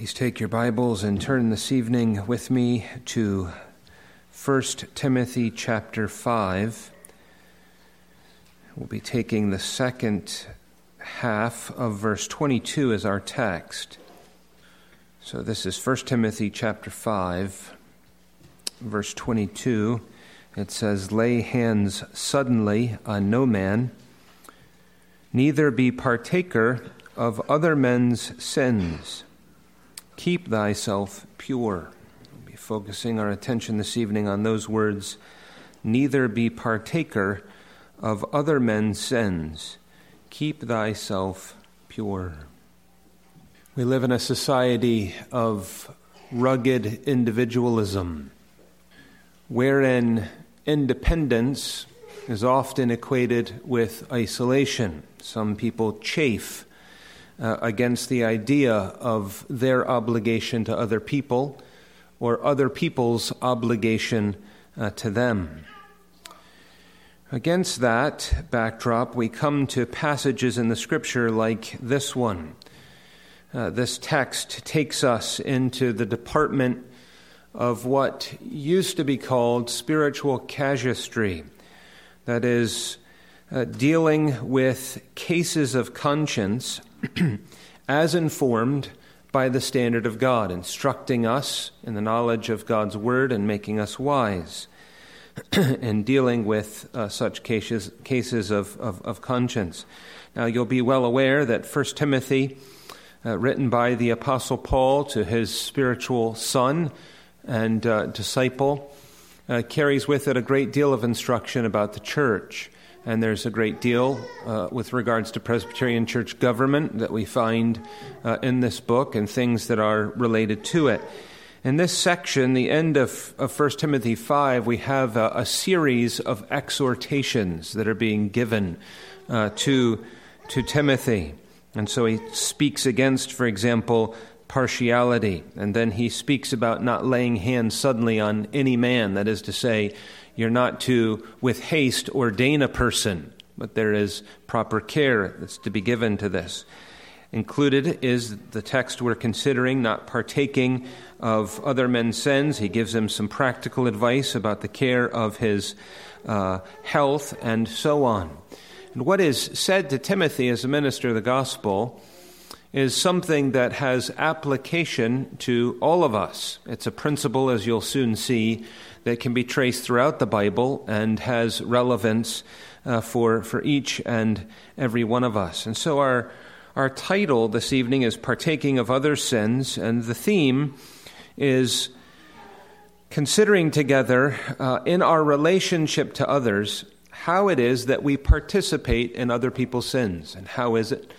Please take your Bibles and turn this evening with me to 1 Timothy chapter 5. We'll be taking the second half of verse 22 as our text. So this is 1 Timothy chapter 5, verse 22. It says, "Lay hands suddenly on no man, neither be partaker of other men's sins. Keep thyself pure." We'll be focusing our attention this evening on those words, neither be partaker of other men's sins. Keep thyself pure. We live in a society of rugged individualism, wherein independence is often equated with isolation. Some people chafe against the idea of their obligation to other people or other people's obligation to them. Against that backdrop, we come to passages in the Scripture like this one. This text takes us into the department of what used to be called spiritual casuistry, that is, dealing with cases of conscience as informed by the standard of God, instructing us in the knowledge of God's Word and making us wise in dealing with such cases of conscience. Now, you'll be well aware that 1 Timothy, written by the Apostle Paul to his spiritual son and disciple, carries with it a great deal of instruction about the church. And there's a great deal with regards to Presbyterian church government that we find in this book and things that are related to it. In this section, the end of 1 Timothy 5, we have a series of exhortations that are being given to Timothy. And so he speaks against, for example, partiality. And then he speaks about not laying hands suddenly on any man. That is to say, you're not to, with haste, ordain a person, but there is proper care that's to be given to this. Included is the text we're considering, not partaking of other men's sins. He gives him some practical advice about the care of his health and so on. And what is said to Timothy as a minister of the gospel is something that has application to all of us. It's a principle, as you'll soon see, that can be traced throughout the Bible and has relevance for each and every one of us. And so our title this evening is Partaking of Other Sins, and the theme is considering together in our relationship to others how it is that we participate in other people's sins, and how is it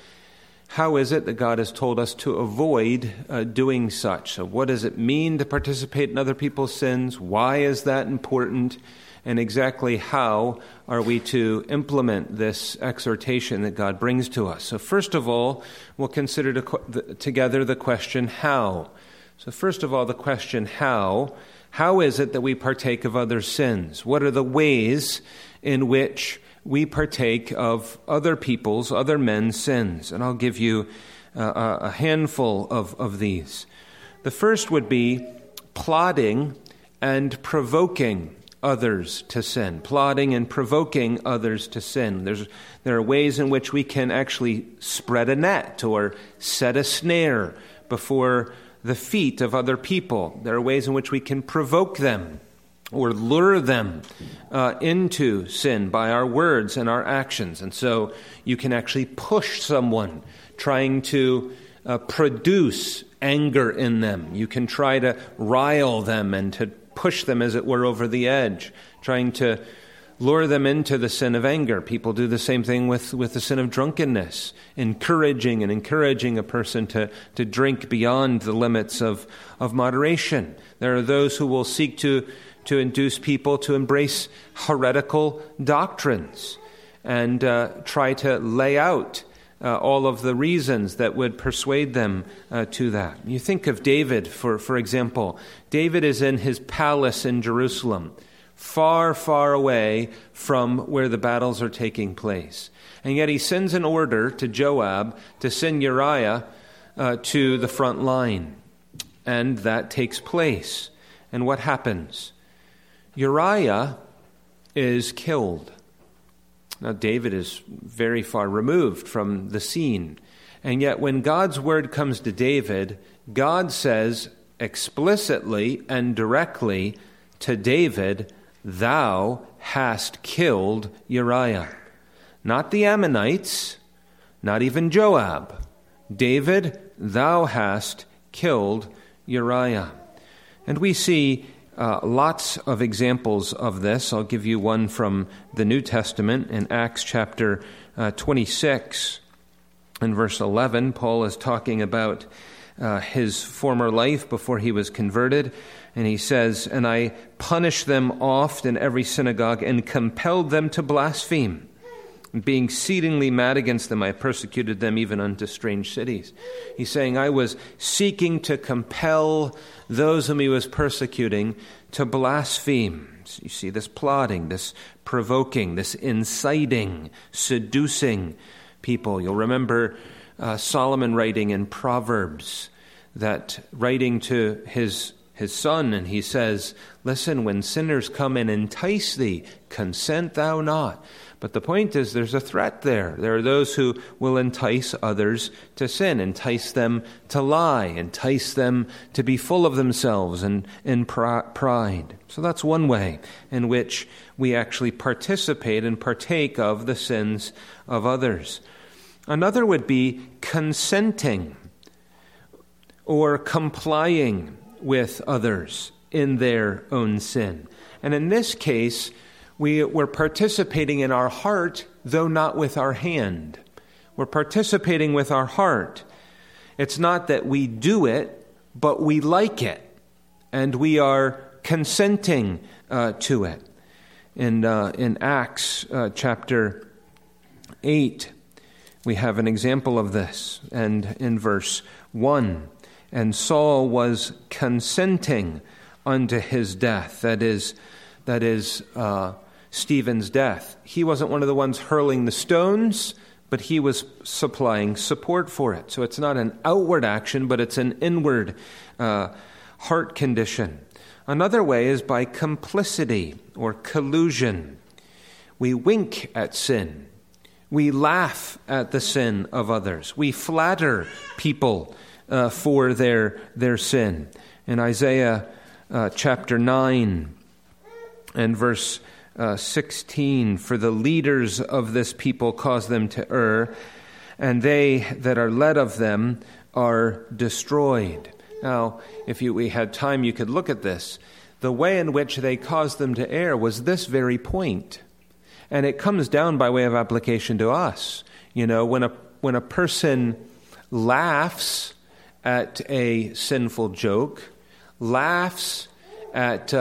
that God has told us to avoid doing such? So what does it mean to participate in other people's sins? Why is that important? And exactly how are we to implement this exhortation that God brings to us? So first of all, we'll consider together the question, how? So first of all, the question, how? How is it that we partake of other sins? What are the ways in which we partake of other men's sins? And I'll give you a handful of these. The first would be plotting and provoking others to sin. Plotting and provoking others to sin. There are ways in which we can actually spread a net or set a snare before the feet of other people. There are ways in which we can provoke them or lure them into sin by our words and our actions. And so you can actually push someone trying to produce anger in them. You can try to rile them and to push them, as it were, over the edge, trying to lure them into the sin of anger. People do the same thing with the sin of drunkenness, encouraging a person to drink beyond the limits of moderation. There are those who will seek to induce people to embrace heretical doctrines and try to lay out all of the reasons that would persuade them to that. You think of David, for example. David is in his palace in Jerusalem, far, far away from where the battles are taking place. And yet he sends an order to Joab to send Uriah to the front line. And that takes place. And what happens? Uriah is killed. Now, David is very far removed from the scene. And yet when God's word comes to David, God says explicitly and directly to David, "Thou hast killed Uriah." Not the Ammonites, not even Joab. David, thou hast killed Uriah. And we see lots of examples of this. I'll give you one from the New Testament in Acts chapter 26 and verse 11. Paul is talking about his former life before he was converted. And he says, "And I punished them oft in every synagogue and compelled them to blaspheme. And being exceedingly mad against them, I persecuted them even unto strange cities." He's saying, I was seeking to compel those whom he was persecuting to blaspheme. So you see this plotting, this provoking, this inciting, seducing people. You'll remember Solomon writing in Proverbs, that writing to his son, and he says, "Listen, when sinners come and entice thee, consent thou not." But the point is, there's a threat there. There are those who will entice others to sin, entice them to lie, entice them to be full of themselves and in pride. So that's one way in which we actually participate and partake of the sins of others. Another would be consenting or complying with others in their own sin. And in this case, we're participating in our heart, though not with our hand. We're participating with our heart. It's not that we do it, but we like it, and we are consenting to it. In Acts chapter 8, we have an example of this, and in verse 1, "And Saul was consenting unto his death," that is Stephen's death. He wasn't one of the ones hurling the stones, but he was supplying support for it. So it's not an outward action, but it's an inward heart condition. Another way is by complicity or collusion. We wink at sin. We laugh at the sin of others. We flatter people for their sin. In Isaiah chapter 9 and verse 16, "For the leaders of this people cause them to err, and they that are led of them are destroyed." Now, if we had time, you could look at this. The way in which they caused them to err was this very point. And it comes down by way of application to us. You know, when a person laughs at a sinful joke, laughs at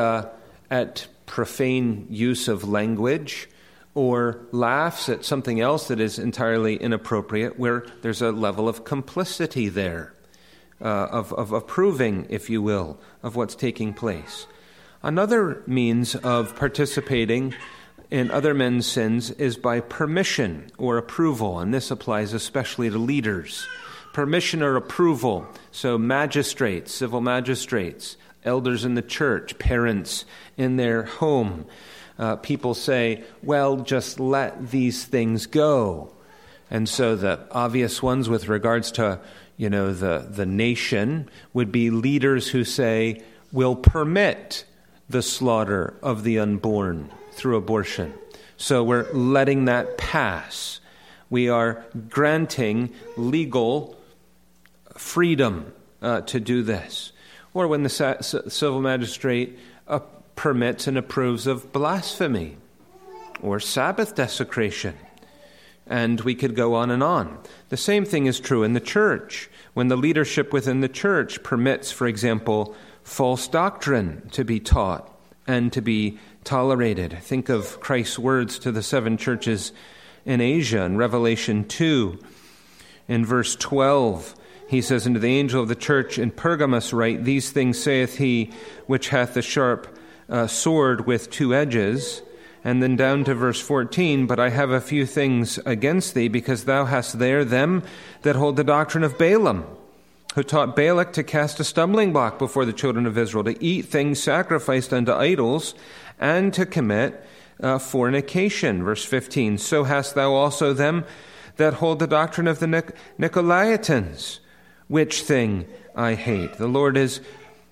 profane use of language, or laughs at something else that is entirely inappropriate, where there's a level of complicity there, of approving, if you will, of what's taking place. Another means of participating in other men's sins is by permission or approval, and this applies especially to leaders. Permission or approval, so magistrates, civil magistrates, elders in the church, parents in their home. People say, well, just let these things go. And so the obvious ones with regards to, the nation would be leaders who say, we'll permit the slaughter of the unborn through abortion. So we're letting that pass. We are granting legal freedom to do this. Or when the civil magistrate permits and approves of blasphemy or Sabbath desecration. And we could go on and on. The same thing is true in the church. When the leadership within the church permits, for example, false doctrine to be taught and to be tolerated. Think of Christ's words to the 7 churches in Asia in Revelation 2. In verse 12, he says, "Unto the angel of the church in Pergamos write, These things saith he which hath the sharp sword with 2 edges. And then down to verse 14, "But I have a few things against thee, because thou hast there them that hold the doctrine of Balaam, who taught Balak to cast a stumbling block before the children of Israel, to eat things sacrificed unto idols, and to commit fornication. Verse 15, so hast thou also them that hold the doctrine of the Nicolaitans, which thing I hate. The Lord is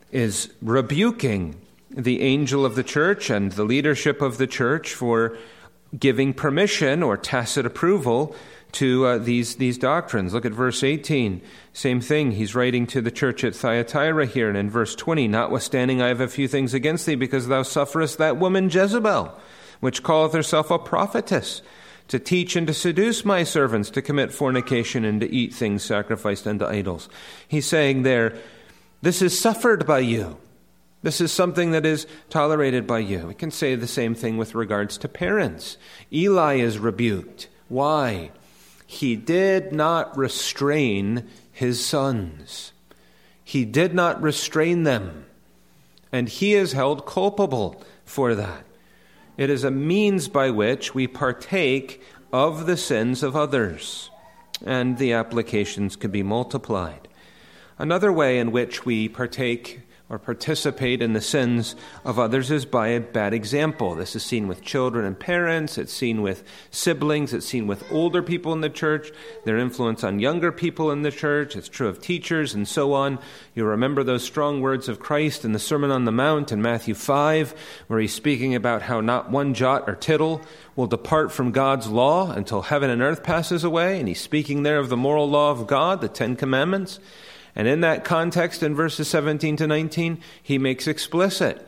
rebuking the angel of the church and the leadership of the church for giving permission or tacit approval to these doctrines. Look at verse 18. Same thing. He's writing to the church at Thyatira here. And in verse 20, notwithstanding I have a few things against thee, because thou sufferest that woman Jezebel, which calleth herself a prophetess, to teach and to seduce my servants to commit fornication and to eat things sacrificed unto idols. He's saying there, this is suffered by you. This is something that is tolerated by you. We can say the same thing with regards to parents. Eli is rebuked. Why? He did not restrain his sons. He did not restrain them. And he is held culpable for that. It is a means by which we partake of the sins of others. And the applications could be multiplied. Another way in which we partake or participate in the sins of others is by a bad example. This is seen with children and parents. It's seen with siblings. It's seen with older people in the church, their influence on younger people in the church. It's true of teachers and so on. You remember those strong words of Christ in the Sermon on the Mount in Matthew 5, where he's speaking about how not one jot or tittle will depart from God's law until heaven and earth passes away. And he's speaking there of the moral law of God, the 10 Commandments. And in that context, in verses 17 to 19, he makes explicit,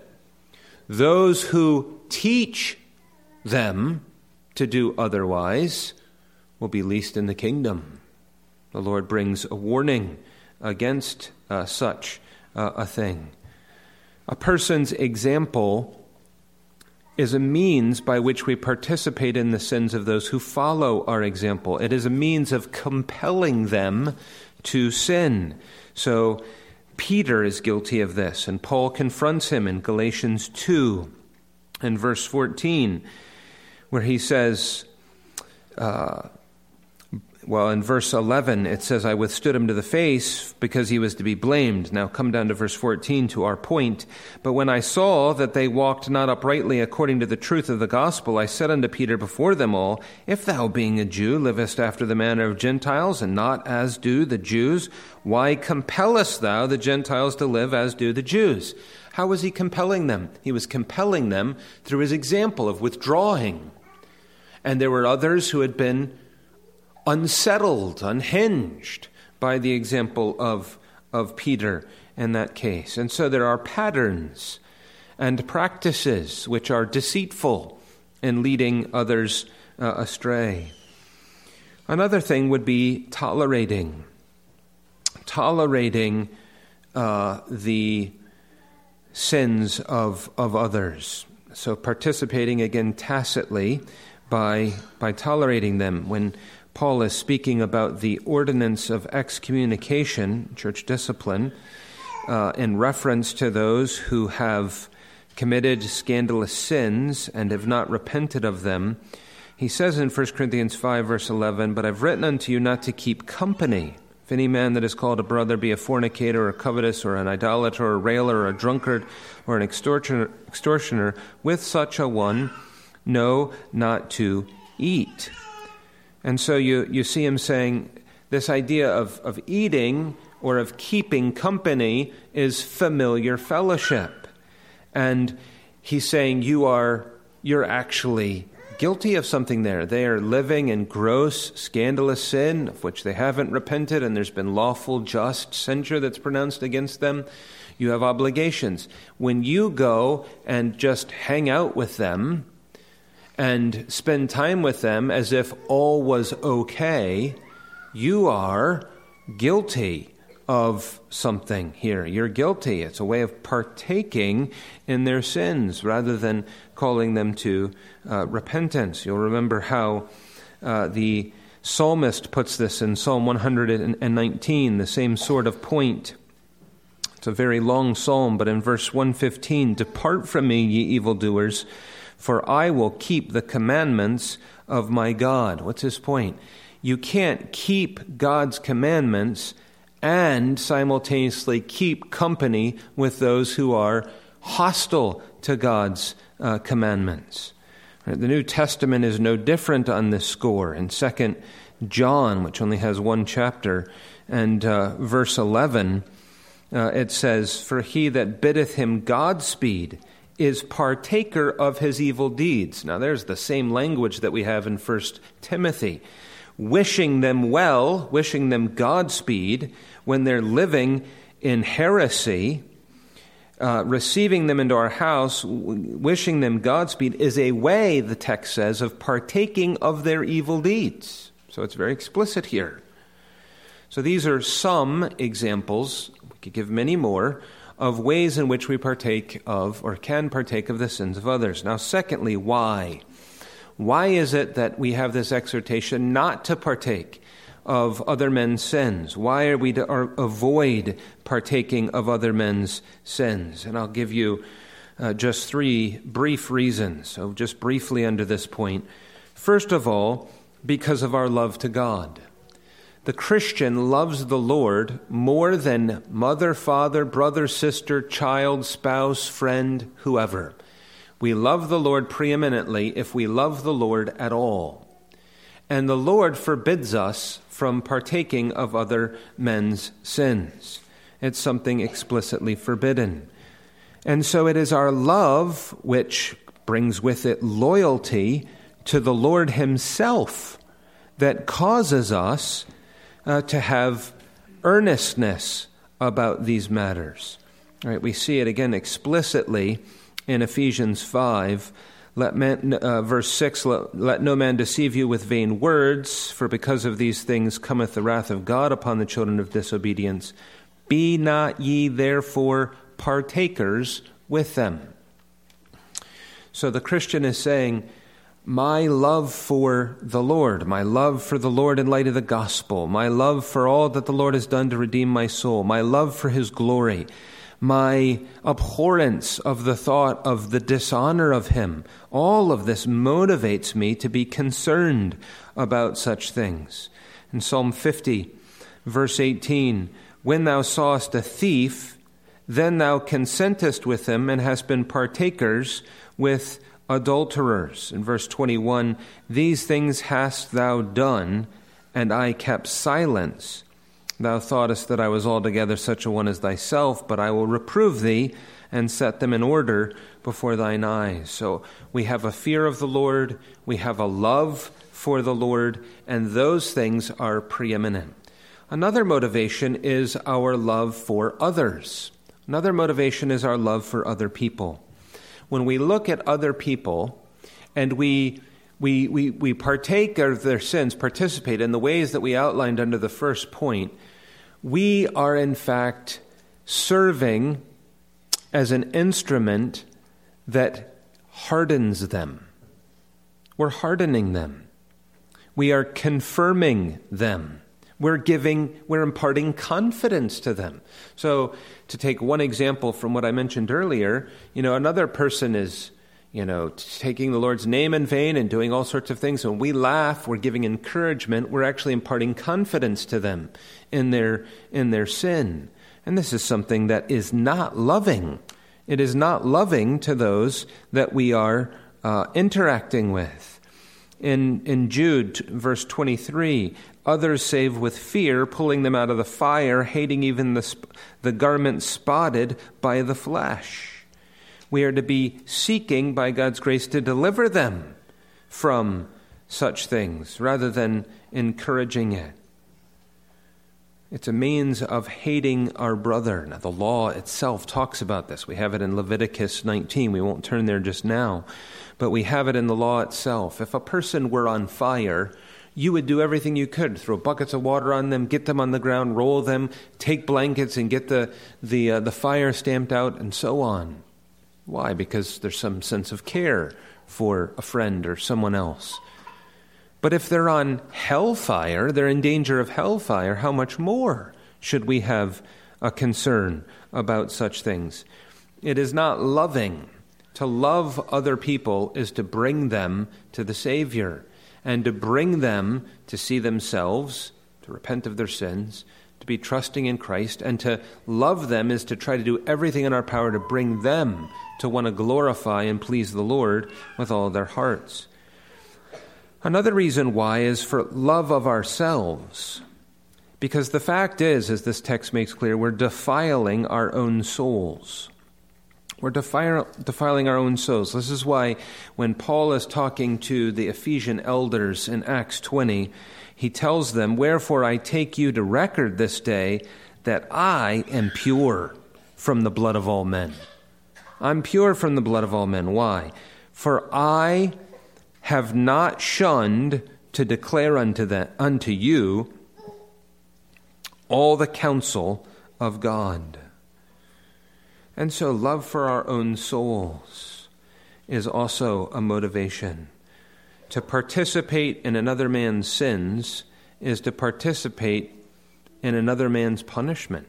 those who teach them to do otherwise will be least in the kingdom. The Lord brings a warning against such a thing. A person's example is a means by which we participate in the sins of those who follow our example. It is a means of compelling them to sin. So Peter is guilty of this, and Paul confronts him in Galatians 2 and verse 14, where he says, in verse 11, it says, I withstood him to the face because he was to be blamed. Now come down to verse 14 to our point. But when I saw that they walked not uprightly according to the truth of the gospel, I said unto Peter before them all, if thou being a Jew livest after the manner of Gentiles, and not as do the Jews, why compellest thou the Gentiles to live as do the Jews? How was he compelling them? He was compelling them through his example of withdrawing. And there were others who had been unsettled, unhinged by the example of Peter in that case. And so there are patterns and practices which are deceitful in leading others astray. Another thing would be tolerating the sins of others. So participating again tacitly by tolerating them. When Paul is speaking about the ordinance of excommunication, church discipline, in reference to those who have committed scandalous sins and have not repented of them. He says in 1 Corinthians 5, verse 11, but I've written unto you not to keep company. If any man that is called a brother be a fornicator or covetous or an idolater or a railer or a drunkard or an extortioner, with such a one, no, not to eat. And so you see him saying this idea of eating or of keeping company is familiar fellowship. And he's saying you're actually guilty of something there. They are living in gross, scandalous sin of which they haven't repented, and there's been lawful, just censure that's pronounced against them. You have obligations. When you go and just hang out with them and spend time with them as if all was okay, you are guilty of something here. You're guilty. It's a way of partaking in their sins rather than calling them to repentance. You'll remember how the psalmist puts this in Psalm 119, the same sort of point. It's a very long psalm, but in verse 115, depart from me, ye evildoers, for I will keep the commandments of my God. What's his point? You can't keep God's commandments and simultaneously keep company with those who are hostile to God's commandments. Right? The New Testament is no different on this score. In 2 John, which only has one chapter, and verse 11, it says, "For he that biddeth him Godspeed is partaker of his evil deeds." Now there's the same language that we have in 1 Timothy. Wishing them well, wishing them Godspeed when they're living in heresy, receiving them into our house, wishing them Godspeed is a way, the text says, of partaking of their evil deeds. So it's very explicit here. So these are some examples, we could give many more, of ways in which we partake of or can partake of the sins of others. Now, secondly, why? Why is it that we have this exhortation not to partake of other men's sins? Why are we to avoid partaking of other men's sins? And I'll give you just three brief reasons, so just briefly under this point. First of all, because of our love to God. The Christian loves the Lord more than mother, father, brother, sister, child, spouse, friend, whoever. We love the Lord preeminently if we love the Lord at all. And the Lord forbids us from partaking of other men's sins. It's something explicitly forbidden. And so it is our love which brings with it loyalty to the Lord himself that causes us to have earnestness about these matters. All right, we see it again explicitly in Ephesians 5, verse 6, let no man deceive you with vain words, for because of these things cometh the wrath of God upon the children of disobedience. Be not ye therefore partakers with them. So the Christian is saying, my love for the Lord, my love for the Lord in light of the gospel, my love for all that the Lord has done to redeem my soul, my love for his glory, my abhorrence of the thought of the dishonor of him, all of this motivates me to be concerned about such things. In Psalm 50, verse 18, when thou sawest a thief, then thou consentest with him and hast been partakers with adulterers. In verse 21, these things hast thou done, and I kept silence. Thou thoughtest that I was altogether such a one as thyself, but I will reprove thee and set them in order before thine eyes. So we have a fear of the Lord, we have a love for the Lord, and those things are preeminent. Another motivation is our love for others. Another motivation is our love for other people. When we look at other people and we partake of their sins, participate in the ways that we outlined under the first point, we are in fact serving as an instrument that hardens them. We're hardening them. We are confirming them. We're imparting confidence to them. So to take one example from what I mentioned earlier, another person is, taking the Lord's name in vain and doing all sorts of things. When we laugh, we're giving encouragement. We're actually imparting confidence to them in their sin. And this is something that is not loving. It is not loving to those that we are interacting with. In Jude, verse 23, others save with fear, pulling them out of the fire, hating even the garment spotted by the flesh. We are to be seeking, by God's grace, to deliver them from such things, rather than encouraging it. It's a means of hating our brother. Now, the law itself talks about this. We have it in Leviticus 19. We won't turn there just now, but we have it in the law itself. If a person were on fire, you would do everything you could. Throw buckets of water on them, get them on the ground, roll them, take blankets and get the fire stamped out, and so on. Why? Because there's some sense of care for a friend or someone else. But if they're on hellfire, they're in danger of hellfire, how much more should we have a concern about such things? It is not loving. To love other people is to bring them to the Savior, and to bring them to see themselves, to repent of their sins, to be trusting in Christ, and to love them is to try to do everything in our power to bring them to want to glorify and please the Lord with all their hearts. Another reason why is for love of ourselves, because the fact is, as this text makes clear, we're defiling our own souls. We're defiling our own souls. This is why when Paul is talking to the Ephesian elders in Acts 20, he tells them, "Wherefore I take you to record this day that I am pure from the blood of all men." I'm pure from the blood of all men. Why? "For I have not shunned to declare unto you all the counsel of God." And so love for our own souls is also a motivation. To participate in another man's sins is to participate in another man's punishment,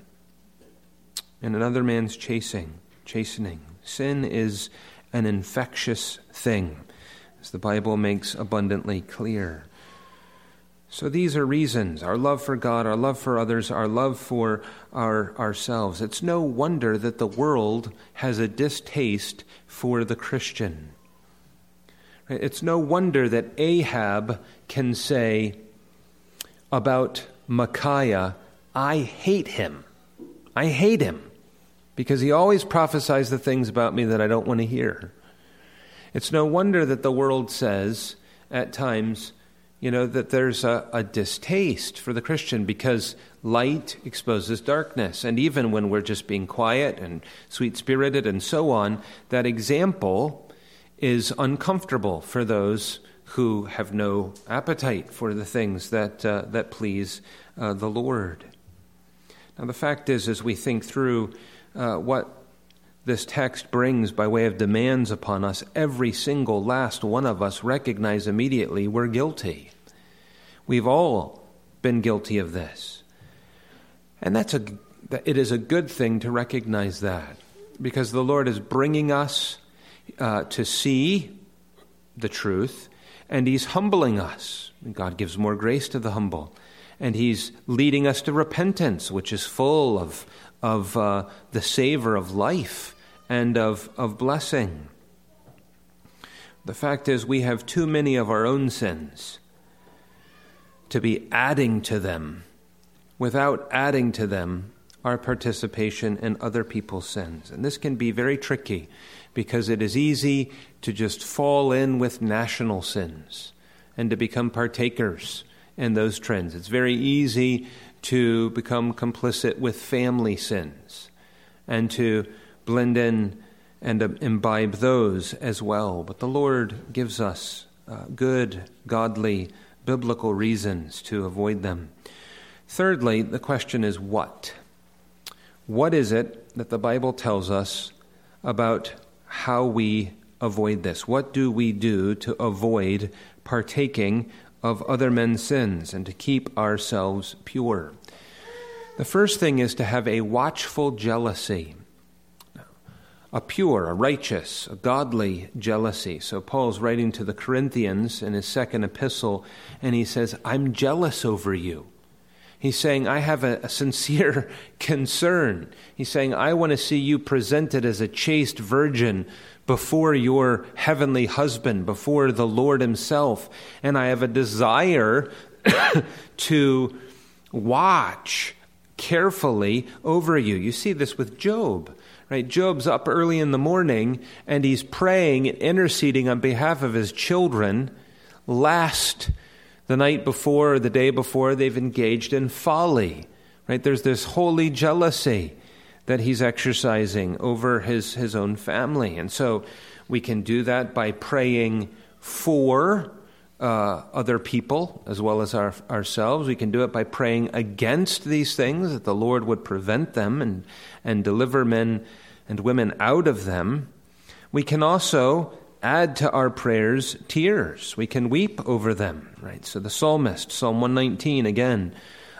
in another man's chastening. Sin is an infectious thing, as the Bible makes abundantly clear. So these are reasons: our love for God, our love for others, our love for ourselves. It's no wonder that the world has a distaste for the Christian. It's no wonder that Ahab can say about Micaiah, "I hate him. I hate him, because he always prophesies the things about me that I don't want to hear." It's no wonder that the world says at times, that there's a distaste for the Christian, because light exposes darkness. And even when we're just being quiet and sweet-spirited and so on, that example is uncomfortable for those who have no appetite for the things that please the Lord. Now, the fact is, as we think through what this text brings by way of demands upon us, every single last one of us recognize immediately we're guilty. We've all been guilty of this. And it is a good thing to recognize that, because the Lord is bringing us to see the truth, and He's humbling us. God gives more grace to the humble. And He's leading us to repentance, which is full of the savor of life and of blessing. The fact is, we have too many of our own sins to be adding to them, without adding to them our participation in other people's sins. And this can be very tricky, because it is easy to just fall in with national sins and to become partakers in those trends. It's very easy to become complicit with family sins and to blend in and imbibe those as well. But the Lord gives us good, godly, biblical reasons to avoid them. Thirdly, the question is what? What is it that the Bible tells us about how we avoid this? What do we do to avoid partaking of other men's sins and to keep ourselves pure? The first thing is to have a watchful jealousy. A pure, a righteous, a godly jealousy. So Paul's writing to the Corinthians in his second epistle, and he says, "I'm jealous over you." He's saying, I have a sincere concern. He's saying, I want to see you presented as a chaste virgin before your heavenly husband, before the Lord Himself. And I have a desire to watch carefully over you. You see this with Job. Right? Job's up early in the morning and he's praying and interceding on behalf of his children, lest the night before or the day before they've engaged in folly. Right? There's this holy jealousy that he's exercising over his own family. And so we can do that by praying for other people as well as ourselves. We can do it by praying against these things, that the Lord would prevent them and deliver men and women out of them. We can also add to our prayers tears. We can weep over them, right? So the psalmist, Psalm 119, again,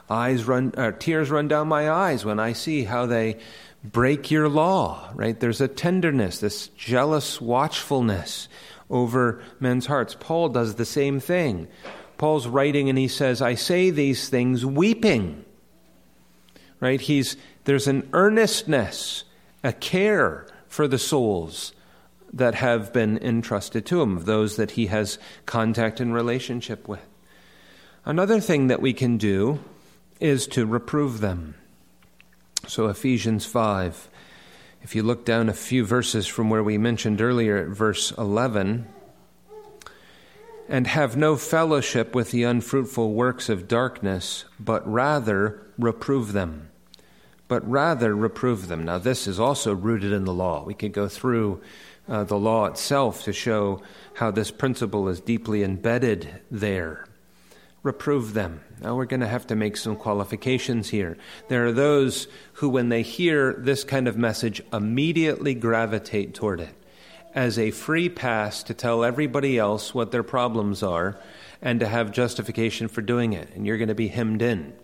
tears run down my eyes when I see how they break your law, right? There's a tenderness, this jealous watchfulness over men's hearts. Paul does the same thing. Paul's writing and he says, I say these things weeping. right? There's an earnestness, a care for the souls that have been entrusted to him, those that he has contact and relationship with. Another thing that we can do is to reprove them. So Ephesians 5, if you look down a few verses from where we mentioned earlier at verse 11, and have no fellowship with the unfruitful works of darkness, but rather reprove them. But rather reprove them. Now this is also rooted in the law. We could go through the law itself to show how this principle is deeply embedded there. Reprove them. Now we're going to have to make some qualifications here. There are those who, when they hear this kind of message, immediately gravitate toward it as a free pass to tell everybody else what their problems are and to have justification for doing it. And you're going to be hemmed in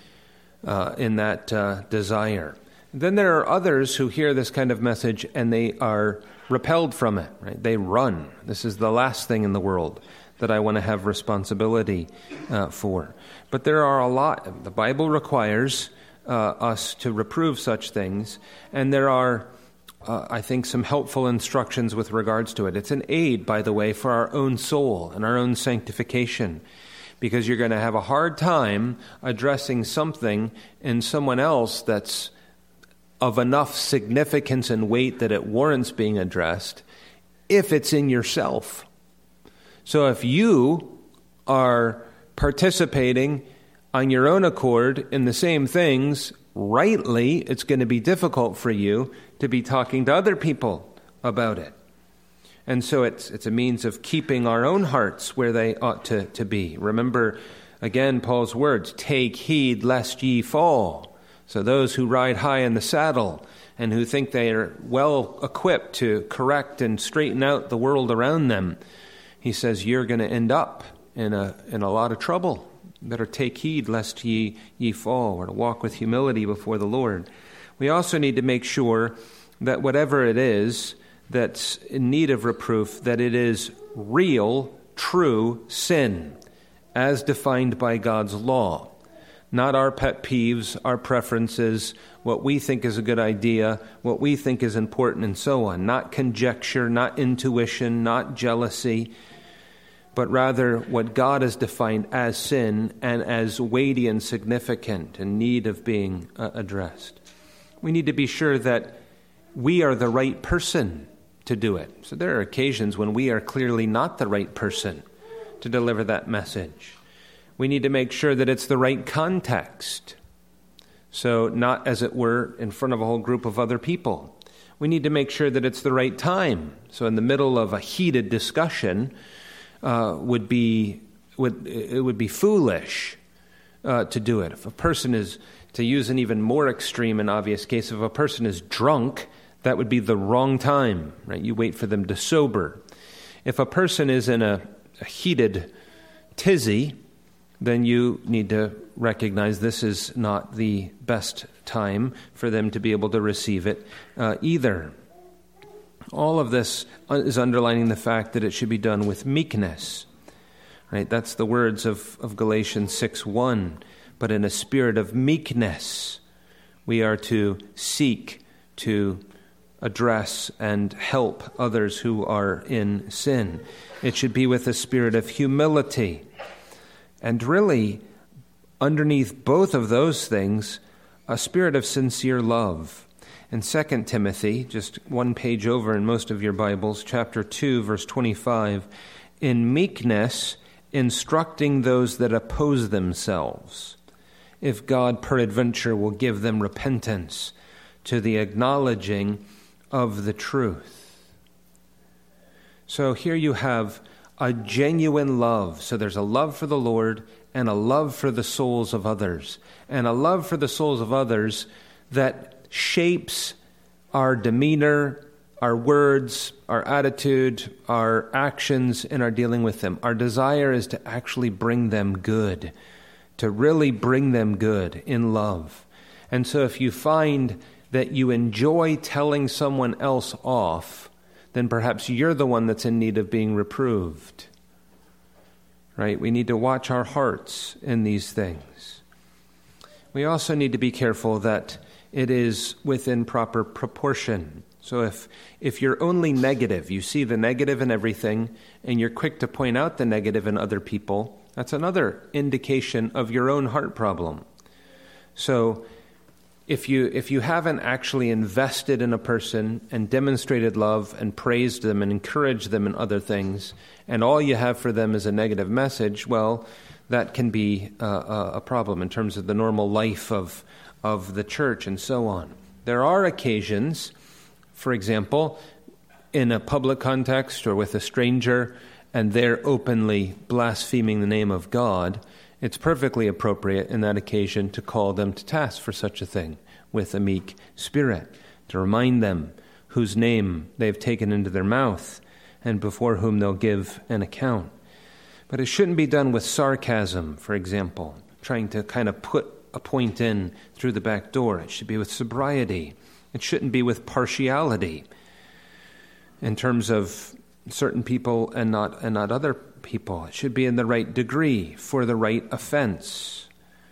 that desire. Then there are others who hear this kind of message and they are repelled from it. Right? They run. This is the last thing in the world that I want to have responsibility for. But there are a lot. The Bible requires us to reprove such things, and there are I think some helpful instructions with regards to it. It's an aid, by the way, for our own soul and our own sanctification, because you're going to have a hard time addressing something in someone else that's of enough significance and weight that it warrants being addressed if it's in yourself. So if you are participating on your own accord in the same things, rightly, it's going to be difficult for you to be talking to other people about it. And so it's a means of keeping our own hearts where they ought to be. Remember, again, Paul's words, take heed lest ye fall. So those who ride high in the saddle and who think they are well equipped to correct and straighten out the world around them, he says, you're going to end up in a lot of trouble. Better take heed lest ye fall, or to walk with humility before the Lord. We also need to make sure that whatever it is that's in need of reproof, that it is real, true sin, as defined by God's law. Not our pet peeves, our preferences, what we think is a good idea, what we think is important, and so on. Not conjecture, not intuition, not jealousy, but rather what God has defined as sin and as weighty and significant in need of being addressed. We need to be sure that we are the right person to do it. So there are occasions when we are clearly not the right person to deliver that message. We need to make sure that it's the right context. So not, as it were, in front of a whole group of other people. We need to make sure that it's the right time. So in the middle of a heated discussion, it would be foolish to do it. If a person is, to use an even more extreme and obvious case, if a person is drunk, that would be the wrong time, right? You wait for them to sober. If a person is in a heated tizzy, then you need to recognize this is not the best time for them to be able to receive it either. All of this is underlining the fact that it should be done with meekness. Right? That's the words of Galatians 6:1. But in a spirit of meekness, we are to seek to address and help others who are in sin. It should be with a spirit of humility. And really, underneath both of those things, a spirit of sincere love. In 2 Timothy, just one page over in most of your Bibles, chapter 2, verse 25, in meekness, instructing those that oppose themselves, if God peradventure will give them repentance to the acknowledging of the truth. So here you have a genuine love. So there's a love for the Lord and a love for the souls of others. And a love for the souls of others that shapes our demeanor, our words, our attitude, our actions in our dealing with them. Our desire is to actually bring them good, to really bring them good in love. And so if you find that you enjoy telling someone else off, then perhaps you're the one that's in need of being reproved. Right? We need to watch our hearts in these things. we also need to be careful that it is within proper proportion. So if you're only negative, you see the negative in everything, and you're quick to point out the negative in other people, that's another indication of your own heart problem. So if you haven't actually invested in a person and demonstrated love and praised them and encouraged them in other things, and all you have for them is a negative message, well, that can be a problem in terms of the normal life of the church and so on. There are occasions, for example, in a public context or with a stranger, and they're openly blaspheming the name of God, it's perfectly appropriate in that occasion to call them to task for such a thing with a meek spirit, to remind them whose name they've taken into their mouth and before whom they'll give an account. But it shouldn't be done with sarcasm, for example, trying to kind of put a point in through the back door. It should be with sobriety. It shouldn't be with partiality in terms of certain people and not other people. It should be in the right degree for the right offense.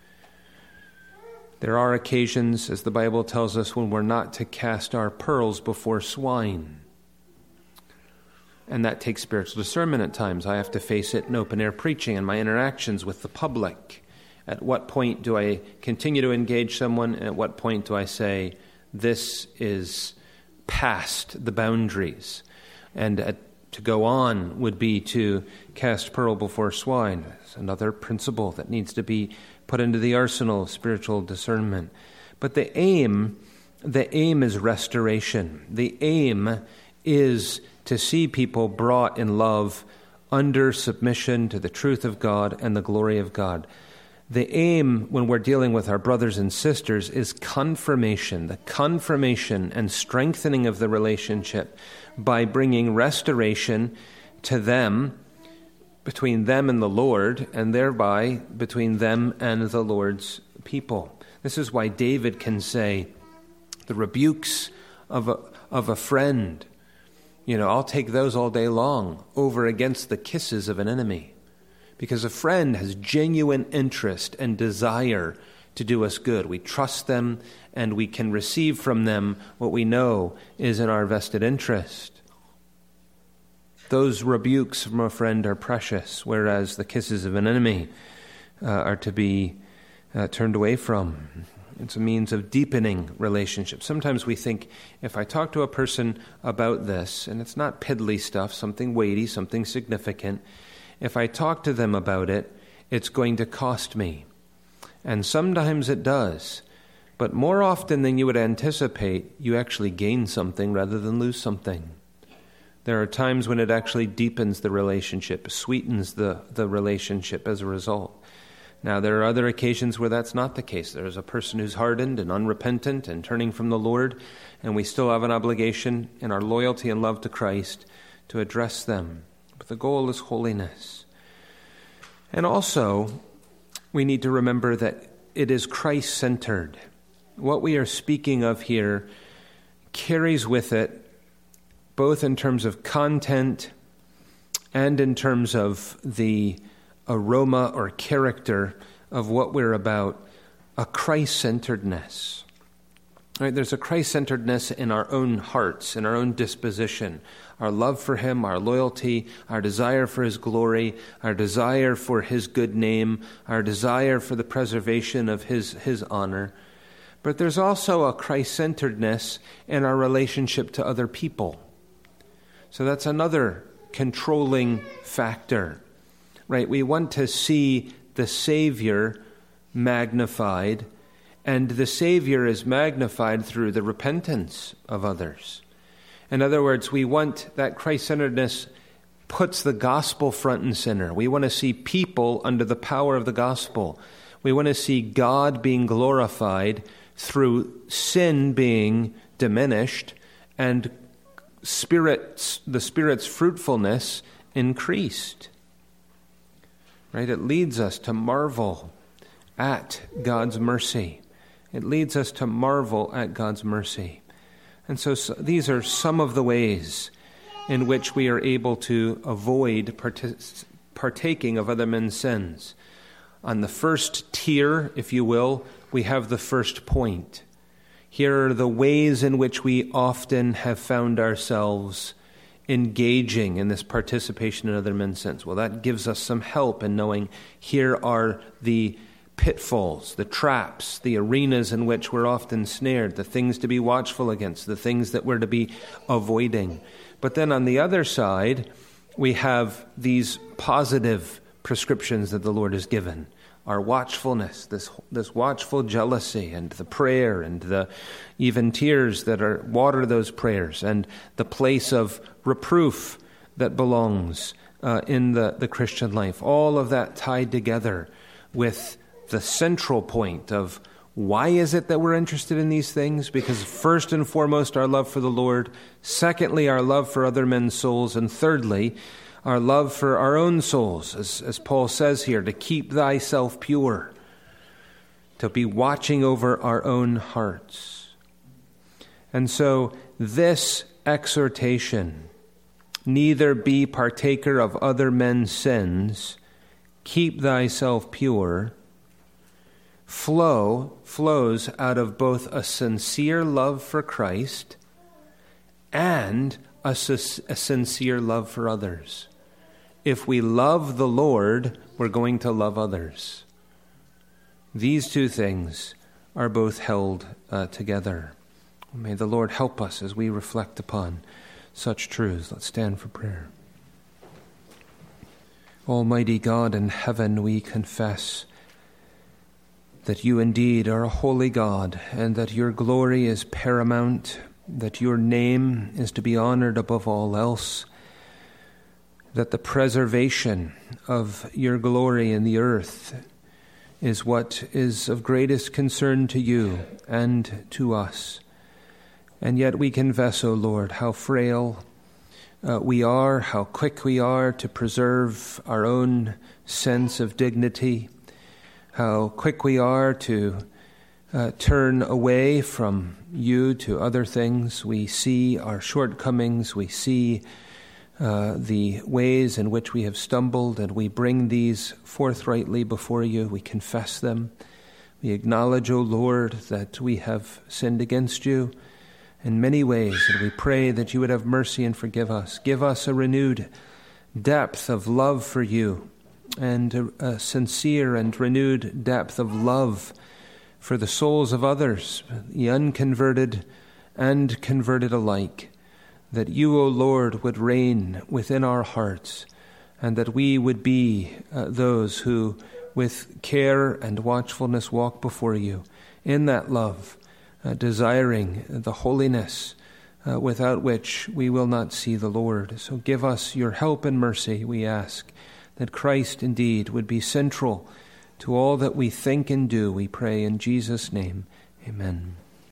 There are occasions, as the Bible tells us, when we're not to cast our pearls before swine. And that takes spiritual discernment at times. I have to face it in open-air preaching and my interactions with the public. At what point do I continue to engage someone, and at what point do I say, this is past the boundaries? And to go on would be to cast pearl before swine. It's another principle that needs to be put into the arsenal of spiritual discernment. But the aim is restoration. The aim is to see people brought in love under submission to the truth of God and the glory of God. The aim when we're dealing with our brothers and sisters is confirmation, the confirmation and strengthening of the relationship by bringing restoration to them, between them and the Lord, and thereby between them and the Lord's people. This is why David can say, the rebukes of a friend, I'll take those all day long over against the kisses of an enemy. Because a friend has genuine interest and desire to do us good. We trust them and we can receive from them what we know is in our vested interest. Those rebukes from a friend are precious, whereas the kisses of an enemy are to be turned away from. It's a means of deepening relationships. Sometimes we think, if I talk to a person about this, and it's not piddly stuff, something weighty, something significant, if I talk to them about it, it's going to cost me. And sometimes it does. But more often than you would anticipate, you actually gain something rather than lose something. There are times when it actually deepens the relationship, sweetens the relationship as a result. Now, there are other occasions where that's not the case. There's a person who's hardened and unrepentant and turning from the Lord, and we still have an obligation in our loyalty and love to Christ to address them. But the goal is holiness. And also, we need to remember that it is Christ-centered. What we are speaking of here carries with it, both in terms of content and in terms of the aroma or character of what we're about, a Christ-centeredness. Right? There's a Christ-centeredness in our own hearts, in our own disposition, our love for Him, our loyalty, our desire for His glory, our desire for His good name, our desire for the preservation of His honor. But there's also a Christ-centeredness in our relationship to other people. So that's another controlling factor. Right, we want to see the Savior magnified, and the Savior is magnified through the repentance of others. In other words, we want that Christ-centeredness puts the gospel front and center. We want to see people under the power of the gospel. We want to see God being glorified through sin being diminished and the Spirit's fruitfulness increased. Right? It leads us to marvel at God's mercy. It leads us to marvel at God's mercy. And so these are some of the ways in which we are able to avoid partaking of other men's sins. On the first tier, if you will, we have the first point. Here are the ways in which we often have found ourselves engaging in this participation in other men's sins. Well, that gives us some help in knowing here are the pitfalls, the traps, the arenas in which we're often snared, the things to be watchful against, the things that we're to be avoiding. But then on the other side, we have these positive prescriptions that the Lord has given. Our watchfulness, this watchful jealousy, and the prayer, and the even tears that water those prayers, and the place of reproof that belongs in the Christian life. All of that tied together with the central point of why is it that we're interested in these things? Because first and foremost, our love for the Lord. Secondly, our love for other men's souls. And thirdly, our love for our own souls, as Paul says here, to keep thyself pure, to be watching over our own hearts. And so this exhortation, neither be partaker of other men's sins, keep thyself pure, flows out of both a sincere love for Christ and a sincere love for others. If we love the Lord, we're going to love others. These two things are both held together. May the Lord help us as we reflect upon such truths. Let's stand for prayer. Almighty God in heaven, we confess that you indeed are a holy God, and that your glory is paramount, that your name is to be honored above all else, that the preservation of your glory in the earth is what is of greatest concern to you and to us. And yet we confess, O Lord, how frail we are, how quick we are to preserve our own sense of dignity, how quick we are to turn away from you to other things. We see our shortcomings, we see the ways in which we have stumbled, and we bring these forthrightly before you. We confess them. We acknowledge, O Lord, that we have sinned against you in many ways, and we pray that you would have mercy and forgive us. Give us a renewed depth of love for you, and a sincere and renewed depth of love for the souls of others, the unconverted and converted alike, that you, O Lord, would reign within our hearts, and that we would be those who, with care and watchfulness, walk before you in that love, desiring the holiness without which we will not see the Lord. So give us your help and mercy, we ask, that Christ indeed would be central to all that we think and do, we pray in Jesus' name. Amen.